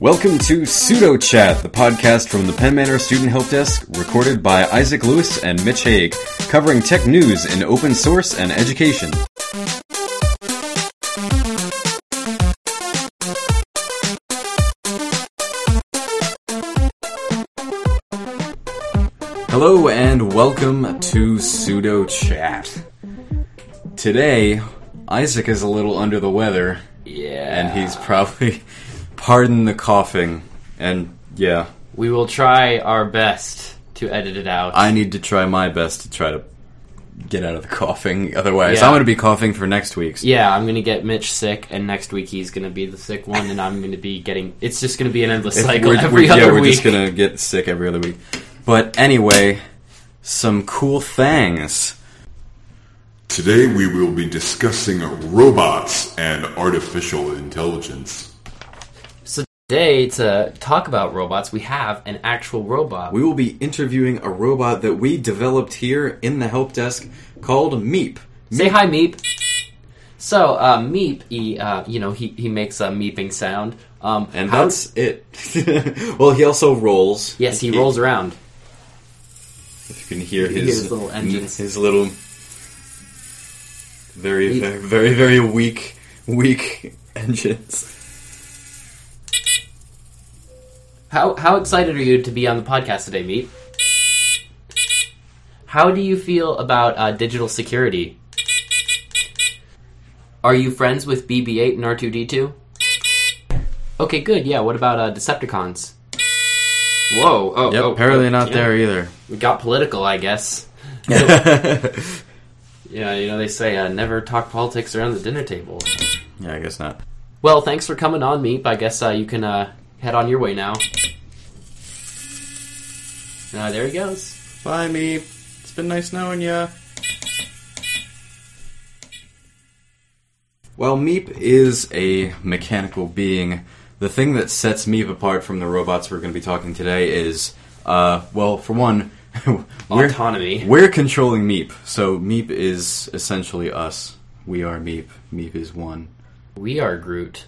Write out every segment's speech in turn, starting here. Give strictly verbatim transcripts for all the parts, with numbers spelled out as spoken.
Welcome to Pseudo Chat, the podcast from the Penn Manor Student Help Desk, recorded by Isaac Lewis and Mitch Haig, covering tech news in open source and education. Hello and welcome to Pseudo Chat. Today, Isaac is a little under the weather. Yeah. And he's probably... Pardon the coughing, and yeah. We will try our best to edit it out. I need to try my best to try to get out of the coughing, otherwise yeah. I'm going to be coughing for next week's. Yeah, I'm going to get Mitch sick, and next week he's going to be the sick one, and I'm going to be getting... It's just going to be an endless if cycle every we're, other yeah, we're week. just going to get sick every other week. But anyway, some cool things. Today we will be discussing robots and artificial intelligence. Today, to talk about robots, we have an actual robot. We will be interviewing a robot that we developed here in the help desk called Meep. Say hi, Meep. So, uh, Meep, he, uh, you know, he, he makes a meeping sound. Um, and that's it. Well, he also rolls. Yes, he, he rolls around. If you can hear his, his little engines. His little very, very, very, very weak, weak engines. How how excited are you to be on the podcast today, Meep? How do you feel about uh, digital security? Are you friends with B B eight and R two D two? Okay, good. Yeah, what about uh, Decepticons? Whoa. Oh, yep, oh, apparently oh, not yeah. there either. We got political, I guess. Yeah, you know, they say uh, never talk politics around the dinner table. Yeah, I guess not. Well, thanks for coming on, Meep. I guess uh, you can uh, head on your way now. Uh, there he goes. Bye, Meep. It's been nice knowing ya. While Meep is a mechanical being, the thing that sets Meep apart from the robots we're going to be talking today is, uh, well, for one, we're, autonomy. We're controlling Meep, so Meep is essentially us. We are Meep. Meep is one. We are Groot.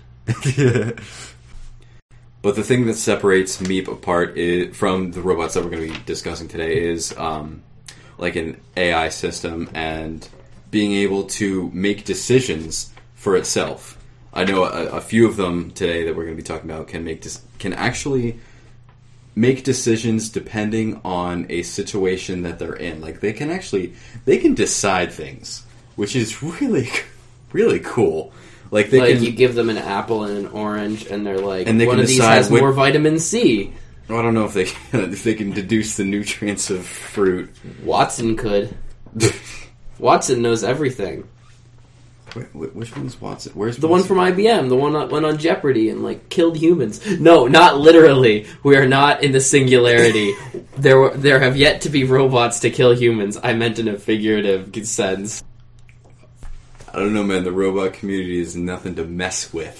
But the thing that separates Meep apart is, from the robots that we're going to be discussing today is um, like an A I system and being able to make decisions for itself. I know a, a few of them today that we're going to be talking about can make dis- can actually make decisions depending on a situation that they're in. Like they can actually they can decide things, which is really really cool. Like, they like can, you give them an apple and an orange, and they're like, and they one can of these decide has what, more vitamin C. I don't know if they if they can deduce the nutrients of fruit. Watson could. Watson knows everything. Wait, which one's Watson? Where's the Watson? one from I B M? The one that went on Jeopardy and like killed humans? No, not literally. We are not in the singularity. there, were, there have yet to be robots to kill humans. I meant in a figurative sense. I don't know, man. The robot community is nothing to mess with.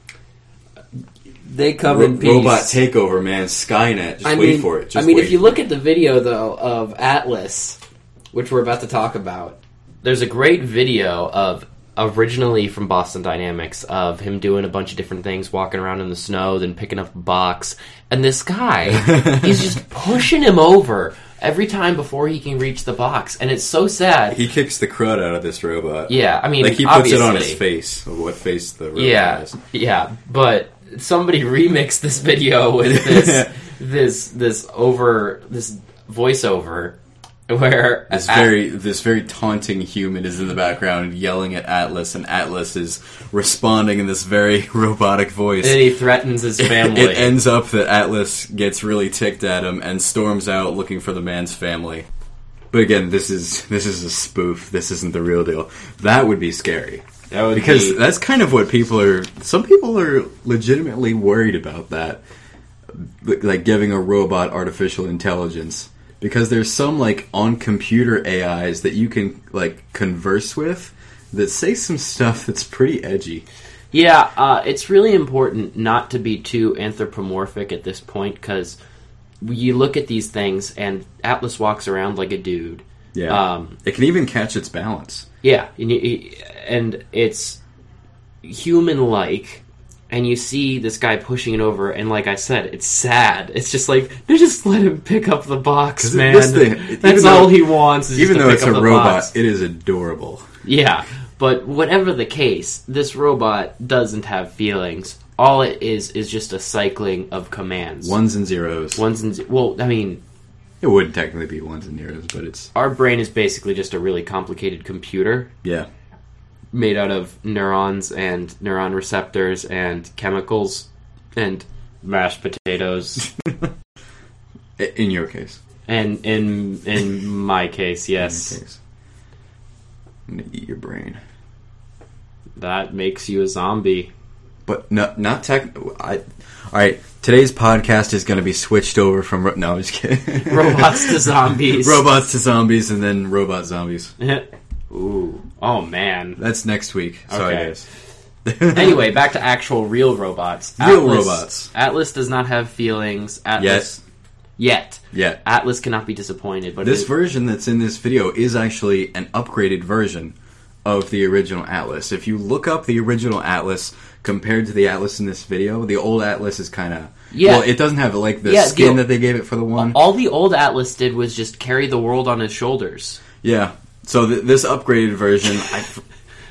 They come Ro- in peace. Robot takeover, man. Skynet. Just I wait mean, for it. Just I mean, wait if you for look it. at the video, though, of Atlas, which we're about to talk about, there's a great video of, originally from Boston Dynamics, of him doing a bunch of different things, walking around in the snow, then picking up a box, and this guy, he's just pushing him over every time before he can reach the box, and it's so sad. He kicks the crud out of this robot. Yeah, I mean, like he puts it on his face. What face the robot yeah, has. Yeah, but somebody remixed this video with this this this over this voiceover where this At- very this very taunting human is in the background yelling at Atlas, and Atlas is responding in this very robotic voice. And he threatens his family. It ends up that Atlas gets really ticked at him and storms out looking for the man's family. But again, this is this is a spoof. This isn't the real deal. That would be scary. That would because be... that's kind of what people are... Some people are legitimately worried about that. Like giving a robot artificial intelligence. Because there's some, like, on-computer A Is that you can, like, converse with that say some stuff that's pretty edgy. Yeah, uh, it's really important not to be too anthropomorphic at this point, because you look at these things, and Atlas walks around like a dude. Yeah. Um, it can even catch its balance. Yeah, and, you, and it's human-like, and you see this guy pushing it over, and like I said, it's sad. It's just like, they just let him pick up the box, man. This thing, That's though, all he wants is even just to though pick it's up a the robot, box. it is adorable. Yeah, but whatever the case, this robot doesn't have feelings. All it is is just a cycling of commands. Ones and zeros. Ones and ze- well, I mean, it would technically be ones and zeros, but it's our brain is basically just a really complicated computer yeah. made out of neurons and neuron receptors and chemicals and mashed potatoes. In your case. And in in my case, yes. In your case. I'm gonna eat your brain. That makes you a zombie. But no, not tech. I, all right, today's podcast is going to be switched over from ro- no, I'm just kidding. Robots to zombies. Robots to zombies, and then robot zombies. Ooh, oh man. That's next week. Sorry, Okay. guys. Anyway, back to actual real robots. Real Atlas, robots. Atlas does not have feelings. Atlas yet. Yeah. Atlas cannot be disappointed. But This it, version that's in this video is actually an upgraded version of the original Atlas. If you look up the original Atlas compared to the Atlas in this video, the old Atlas is kind of Yeah. well, it doesn't have like the Yeah, the skin o- that they gave it for the one. all the old Atlas did was just carry the world on his shoulders. Yeah. So th- this upgraded version, I. F-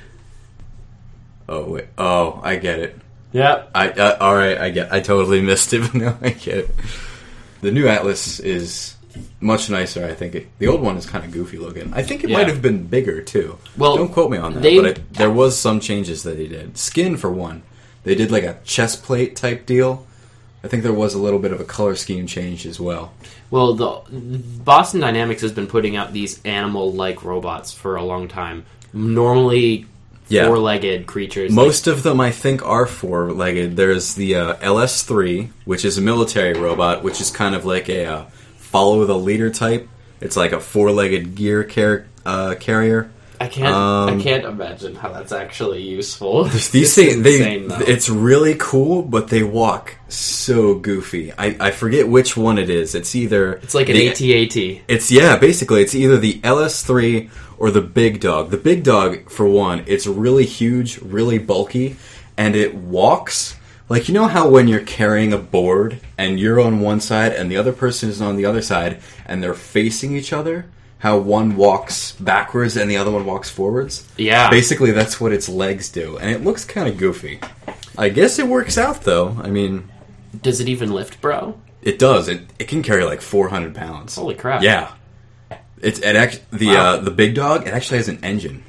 oh wait. Oh, I get it. Yep. I uh, all right. I get. I totally missed it, but now I get it. The new Atlas is much nicer. I think it, the old one is kind of goofy looking. I think it Yeah. might have been bigger too. Well, don't quote me on that. they- but it, there was some changes that they did. Skin for one. They did like a chest plate type deal. I think there was a little bit of a color scheme change as well. Well, the Boston Dynamics has been putting out these animal-like robots for a long time. Normally, Yeah. four-legged creatures. Most of them, I think, are four-legged. There's the uh, L S three, which is a military robot, which is kind of like a uh, follow-the-leader type. It's like a four-legged gear car- uh, carrier. I can't. Um, I can't imagine how that's actually useful. These It's things, they, insane, though. it's really cool, but they walk so goofy. I, I forget which one it is. It's either It's like an the- A T A T. It's yeah, basically it's either the L S three or the Big Dog. The Big Dog, for one, it's really huge, really bulky, and it walks like, you know how when you're carrying a board and you're on one side and the other person is on the other side and they're facing each other? How one walks backwards and the other one walks forwards? Yeah. Basically, that's what its legs do, and it looks kind of goofy. I guess it works out, though. I mean, Does it even lift, bro? it does. It it can carry like four hundred pounds. Holy crap! Yeah. It's it act, the Wow. uh, the Big Dog. It actually has an engine,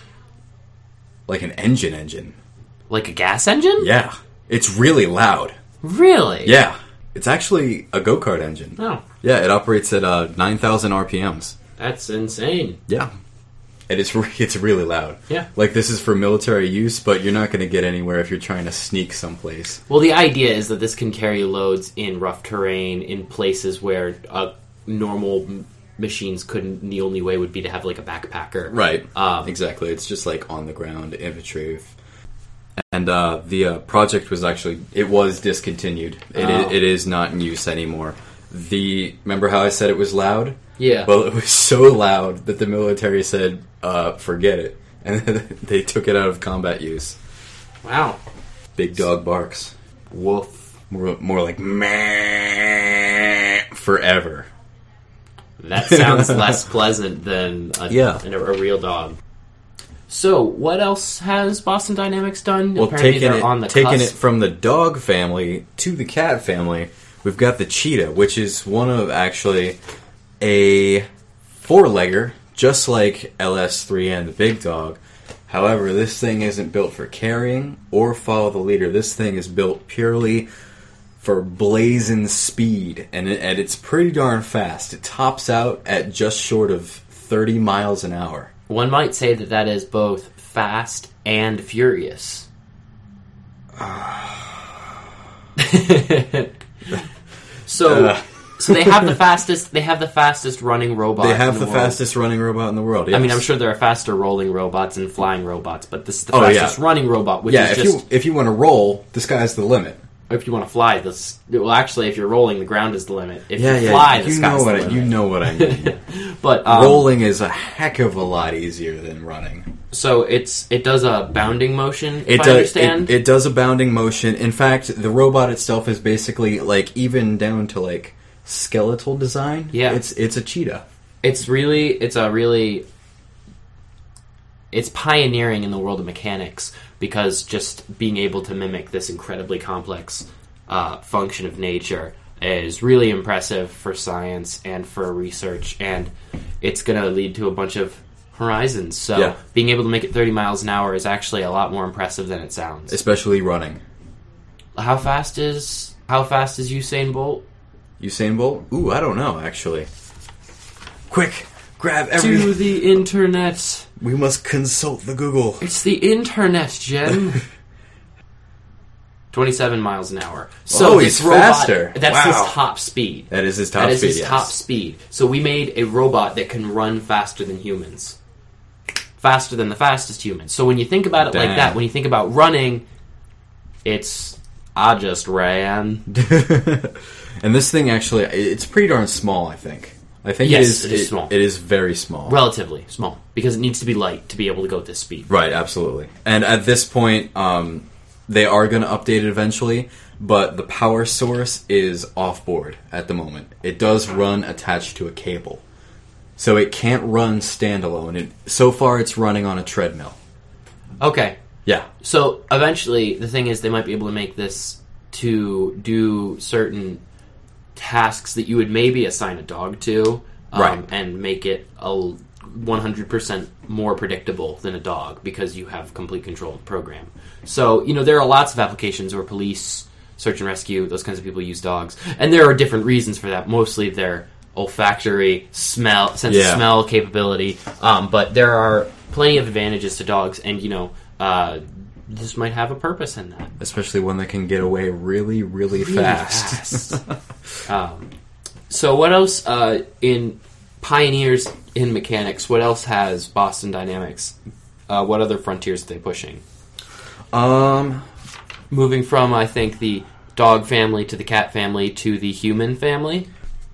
like an engine engine. Like a gas engine? Yeah, it's really loud. Really? Yeah, it's actually a go kart engine. Oh, Yeah, it operates at uh, nine thousand R P Ms. that's insane. Yeah, and it's re- it's really loud. Yeah. Like this is for military use, but you're not going to get anywhere if you're trying to sneak someplace. Well, the idea is that this can carry loads in rough terrain, in places where uh, normal m- machines couldn't. The only way would be to have like a backpacker. Right. Um, exactly. It's just like on the ground infantry. And uh, the uh, project was actually it was discontinued. It, Oh. i- it is not in use anymore. The remember how I said it was loud? Yeah. Well, it was so loud that the military said, uh, "Forget it," and they took it out of combat use. Wow. Big dog barks. Woof. More, more like meh forever. That sounds less pleasant than a, Yeah. a, a real dog. So, what else has Boston Dynamics done? Well, Apparently taking they're it, on the taking cusp. it from the dog family to the cat family, we've got the cheetah, which is one of actually a four-legger, just like L S three and the Big Dog. However, this thing isn't built for carrying or follow the leader. This thing is built purely for blazing speed, and, it, and it's pretty darn fast. It tops out at just short of thirty miles an hour. One might say that that is both fast and furious. so, Uh. so they have the fastest. They have the fastest running robot. They have in the, the, world. fastest running robot in the world. I mean, yes. I'm sure there are faster rolling robots and flying robots, but this is the Oh, yeah. fastest running robot, which Yeah, is if just you if you want to roll, the sky's the limit. if you want to fly, this well, actually, if you're rolling, the ground is the limit. If yeah, you yeah, fly, the you sky's know what the I, limit. you know what I mean. But um, rolling is a heck of a lot easier than running. So it's it does a bounding motion. If It I does. understand. It, it does a bounding motion. In fact, the robot itself is basically like even down to like skeletal design. Yeah. it's it's a cheetah. It's really, it's a really, it's pioneering in the world of mechanics because just being able to mimic this incredibly complex uh, function of nature is really impressive for science and for research, and it's going to lead to a bunch of horizons. So Yeah. being able to make it thirty miles an hour is actually a lot more impressive than it sounds. Especially running. How fast is how fast is Usain Bolt? Usain Bolt? Ooh, I don't know actually. Quick, grab To every. the internet. We must consult the Google. It's the internet, Jen. twenty-seven miles an hour. So Oh, this he's robot, faster. That's Wow. his top speed. That is his top That is speed. his yes. top speed. So we made a robot that can run faster than humans. Faster than the fastest humans. So when you think about it like Damn. that, when you think about running, it's I just ran. And this thing actually, it's pretty darn small. I think. I think Yes, it is. it is small. It is very small. Relatively small. Because it needs to be light to be able to go at this speed. Right, absolutely. And at this point, um, they are going to update it eventually, but the power source is off-board at the moment. It does run attached to a cable. So it can't run standalone. It, so far, it's running on a treadmill. Okay. Yeah. So eventually, the thing is, they might be able to make this to do certain tasks that you would maybe assign a dog to, um, Right. and make it a one hundred percent more predictable than a dog because you have complete control of the program. So, you know, there are lots of applications where police, search and rescue, those kinds of people use dogs. And there are different reasons for that. Mostly their olfactory, smell, sense Yeah. of smell capability. Um, but there are plenty of advantages to dogs, and, you know, uh, this might have a purpose in that. Especially one that can get away really, really, Really fast. fast. um, so what else uh, in pioneers in mechanics? What else has Boston Dynamics? Uh, what other frontiers are they pushing? um, Moving from, I think, the dog family to the cat family to the human family.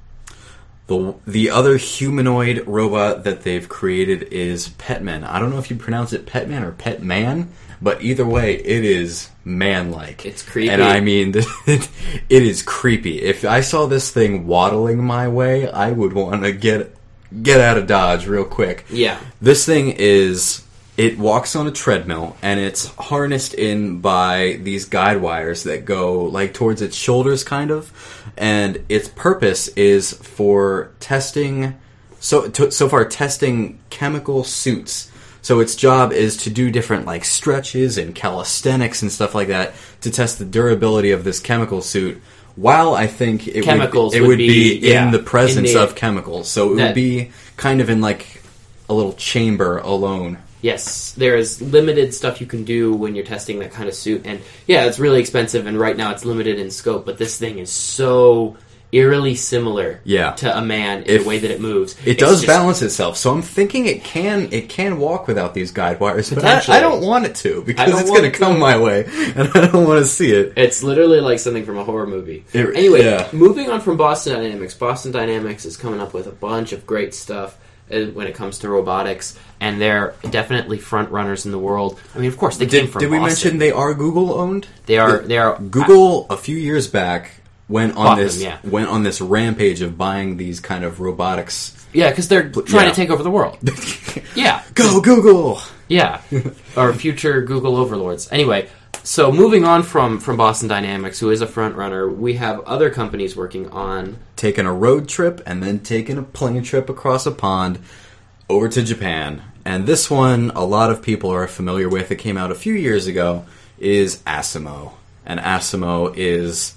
the the other humanoid robot that they've created is Petman. I don't know if you pronounce it Petman or Petman, but either way, it is man-like. It's creepy. And I mean, it is creepy. If I saw this thing waddling my way, I would want to get get out of Dodge real quick. Yeah. This thing is... It walks on a treadmill, and it's harnessed in by these guide wires that go, like, towards its shoulders, kind of. And its purpose is for testing... So, to, so far, testing chemical suits. So its job is to do different, like, stretches and calisthenics and stuff like that to test the durability of this chemical suit. While I think it Chemicals would, it would would be, be, yeah, in the presence in the- of chemicals. So it that- would be kind of in, like, a little chamber alone. Yes, there is limited stuff you can do when you're testing that kind of suit, and yeah, it's really expensive, and right now it's limited in scope, but this thing is so eerily similar Yeah. to a man in If- the way that it moves. It It's does just- balance itself, so I'm thinking it can it can walk without these guide wires, but I, Potentially. I don't want it to because don't it's want going to it to. come my way, and I don't want to see it. It's literally like something from a horror movie. It- anyway, yeah. moving on from Boston Dynamics, Boston Dynamics is coming up with a bunch of great stuff uh, when it comes to robotics, and they're definitely front runners in the world. I mean, of course, they came Did, from did we Boston. mention they are Google owned? They are. The- They are. Google a few years back went on Bought this them, yeah. went on this rampage of buying these kind of robotics. Yeah, because they're trying yeah. to take over the world. Yeah. Go Google! Yeah, or future Google overlords. Anyway, so moving on from, from Boston Dynamics, who is a front runner, we have other companies working on. Taking a road trip and then taking a plane trip across a pond over to Japan. And this one, a lot of people are familiar with. It came out a few years ago. Is Asimo, and Asimo is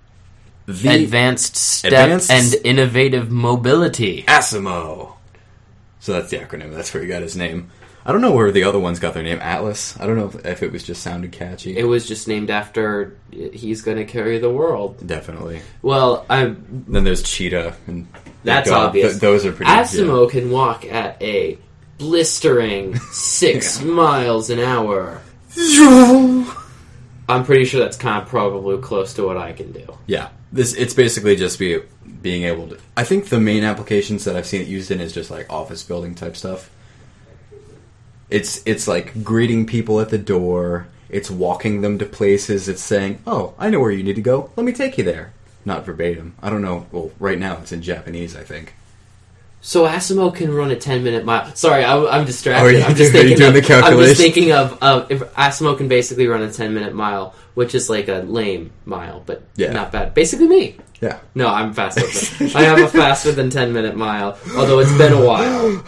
the Advanced Step Advanced- and Innovative Mobility. Asimo. So that's the acronym. That's where he got his name. I don't know where the other ones got their name. Atlas. I don't know if, if it was just sounded catchy. It was just named after he's going to carry the world. Definitely. Well, I Then there's Cheetah, and that's God, obvious. th- those are pretty. Asimo can walk at a blistering six miles an hour. Yeah. I'm pretty sure that's kind of probably close to what I can do. Yeah, this it's basically just be being able to. I think the main applications that I've seen it used in is just like office building type stuff. It's it's like greeting people at the door. It's walking them to places. It's saying, "Oh, I know where you need to go. Let me take you there." Not verbatim. I don't know. Well, right now it's in Japanese, I think. So Asimo can run a ten minute mile. Sorry, I, I'm distracted. Oh, are you, I'm just are you thinking. doing Of, the calculation? I'm just thinking of uh, if Asimo can basically run a ten minute mile, which is like a lame mile, but Yeah. not bad. Basically me. Yeah. No, I'm faster. Than, I have a faster than ten minute mile, although it's been a while.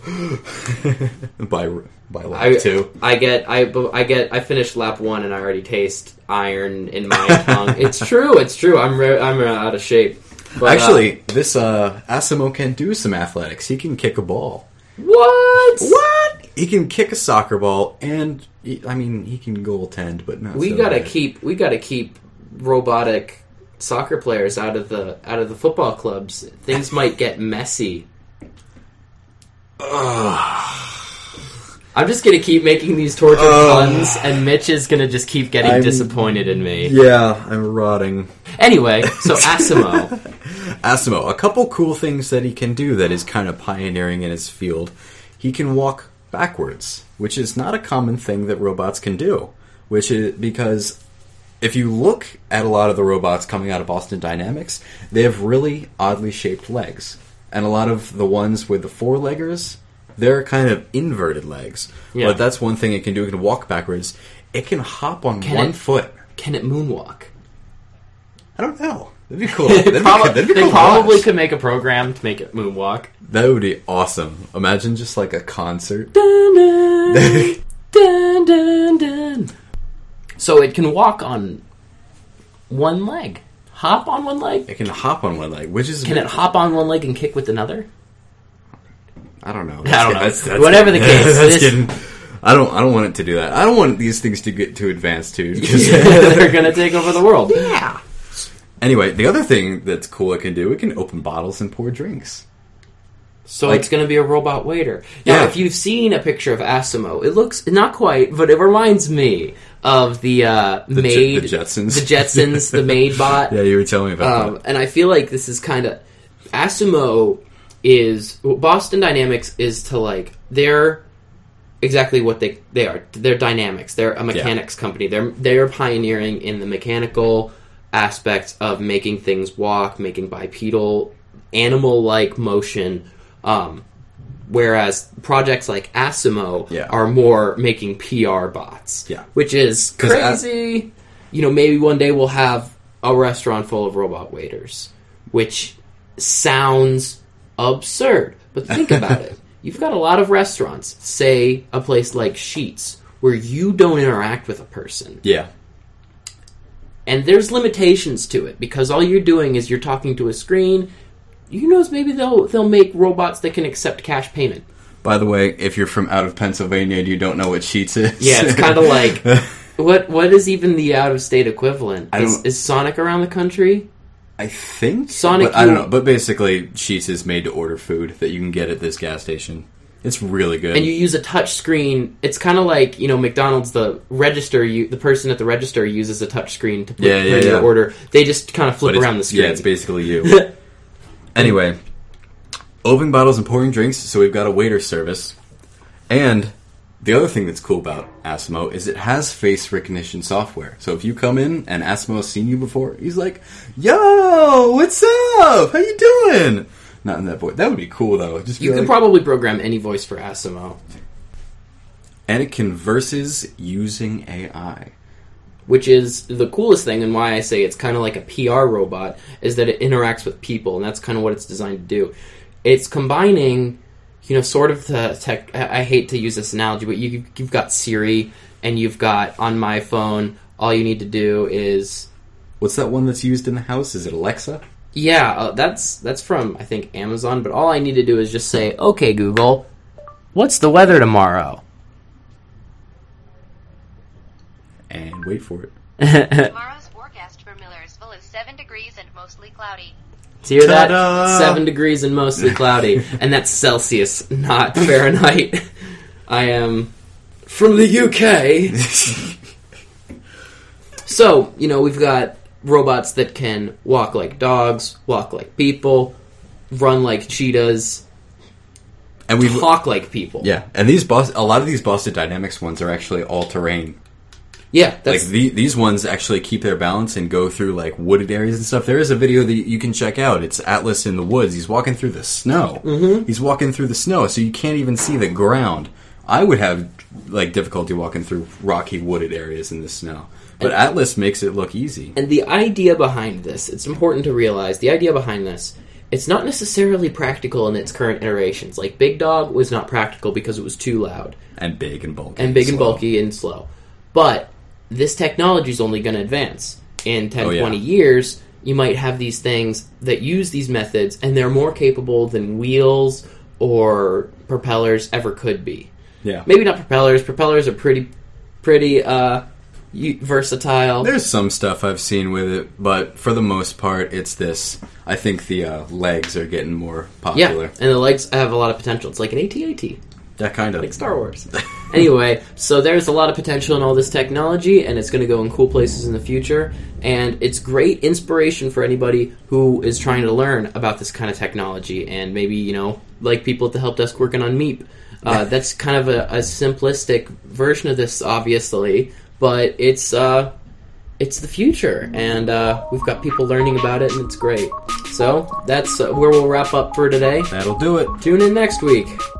by by lap I, two. I get I I get I finished lap one and I already taste iron in my tongue. It's true. It's true. I'm re- I'm out of shape. But, Actually, uh, this uh, Asimo can do some athletics. He can kick a ball. what? What? He can kick a soccer ball, and he, I mean, he can goaltend, but not. We so gotta bad. keep we gotta keep robotic soccer players out of the out of the football clubs. Things might get messy. I'm just gonna keep making these tortured Ugh. puns, and Mitch is gonna just keep getting I'm- disappointed in me. Yeah, I'm rotting. Anyway, so Asimo. Asimo, a couple cool things that he can do that is kind of pioneering in his field. He can walk backwards, which is not a common thing that robots can do. Which is because if you look at a lot of the robots coming out of Boston Dynamics, they have really oddly shaped legs. And a lot of the ones with the four-leggers, they're kind of inverted legs. Yeah. But that's one thing it can do. It can walk backwards. It can hop on Can one it- foot. Can it moonwalk? I don't know. That'd be cool. That'd be, Probably- that'd be they cool to probably watch. could make a program to make it moonwalk. That would be awesome. Imagine just like a concert. Dun, dun, dun, dun, dun. So it can walk on one leg. Hop on one leg? It can hop on one leg, which is Can it hop on one leg and kick with another? I don't know. I don't know. That's- that's- Whatever the case, that's this- getting. I don't. I don't want it to do that. I don't want these things to get too advanced too. 'cause- They're gonna take over the world. Yeah. Anyway, the other thing that's cool it can do, it can open bottles and pour drinks. So Like- it's going to be a robot waiter. Now, Yeah. if you've seen a picture of Asimo, it looks not quite, but it reminds me of the uh, The, maid, Je- the Jetsons. the Jetsons, the maid bot. Yeah, you were telling me about Um, that. and I feel like this is kind of Asimo is well, Boston Dynamics is to like they're exactly what they they are. They're dynamics. They're a mechanics company. They're they're pioneering in the mechanical aspects of making things walk, making bipedal animal like motion. Um, whereas projects like Asimo Yeah. are more making P R bots. Yeah. Which is 'Cause As- crazy. You know, maybe one day we'll have a restaurant full of robot waiters, which sounds absurd. But think about it. You've got a lot of restaurants, say a place like Sheetz, where you don't interact with a person. Yeah. And there's limitations to it, because all you're doing is you're talking to a screen. Who knows, maybe they'll they'll make robots that can accept cash payment. By the way, if you're from out of Pennsylvania and you don't know what Sheets is, Yeah, it's kind of like, what what is even the out-of-state equivalent? I Is, don't- is Sonic around the country? I think Sonic But I don't you- know. But basically, Sheets is made to order food that you can get at this gas station. It's really good. And you use a touch screen. It's kind of like, you know, McDonald's, the register, you, the person at the register uses a touch screen to put Yeah, yeah, in your yeah. order. They just kind of But flip it's- around the screen. Yeah, it's basically you. Anyway, opening bottles and pouring drinks. So we've got a waiter service, and the other thing that's cool about Asimo is it has face recognition software. So if you come in and Asimo's seen you before, he's like, "Yo, what's up? How you doing?" Not in that voice. That would be cool though. Just be You like, could probably program any voice for Asimo, and it converses using A I. which is the coolest thing, and why I say it's kind of like a P R robot, is that it interacts with people, and that's kind of what it's designed to do. It's combining, you know, sort of the tech. I I hate to use this analogy, but you, you've got Siri, and you've got on my phone. All you need to do is What's that one that's used in the house? Is it Alexa? Yeah, uh, that's that's from, I think, Amazon, but all I need to do is just say, "Okay, Google, what's the weather tomorrow?" And wait for it. Tomorrow's forecast for Millersville is seven degrees and mostly cloudy. Do you hear that? Ta-da! Seven degrees and mostly cloudy. And that's Celsius, not Fahrenheit. I am from the U K. So, you know, we've got robots that can walk like dogs, walk like people, run like cheetahs, and we talk like people. Yeah, and these Bos- a lot of these Boston Dynamics ones are actually all-terrain. Yeah, that's... like the, these ones actually keep their balance and go through like wooded areas and stuff. There is a video that you can check out. It's Atlas in the woods. He's walking through the snow. Mm-hmm. He's walking through the snow, so you can't even see the ground. I would have like difficulty walking through rocky wooded areas in the snow, but and, Atlas makes it look easy. And the idea behind this, it's important to realize, the idea behind this, it's not necessarily practical in its current iterations. Like Big Dog was not practical because it was too loud. And big and bulky. And big and and bulky and slow. But this technology is only going to advance. In ten, oh, yeah. twenty years, you might have these things that use these methods, and they're more capable than wheels or propellers ever could be. Yeah. Maybe not propellers. Propellers are pretty, pretty uh, versatile. There's some stuff I've seen with it, but for the most part, it's this. I think the uh, legs are getting more popular. Yeah, and the legs have a lot of potential. It's like an A T A T. Yeah, kind of. Like Star Wars. Anyway, so there's a lot of potential in all this technology, and it's going to go in cool places in the future. And it's great inspiration for anybody who is trying to learn about this kind of technology. And maybe, you know, like people at the help desk working on Meep. Uh, that's kind of a, a simplistic version of this, obviously. But it's uh, it's the future. And uh, we've got people learning about it, and it's great. So that's uh, where we'll wrap up for today. That'll do it. Tune in next week.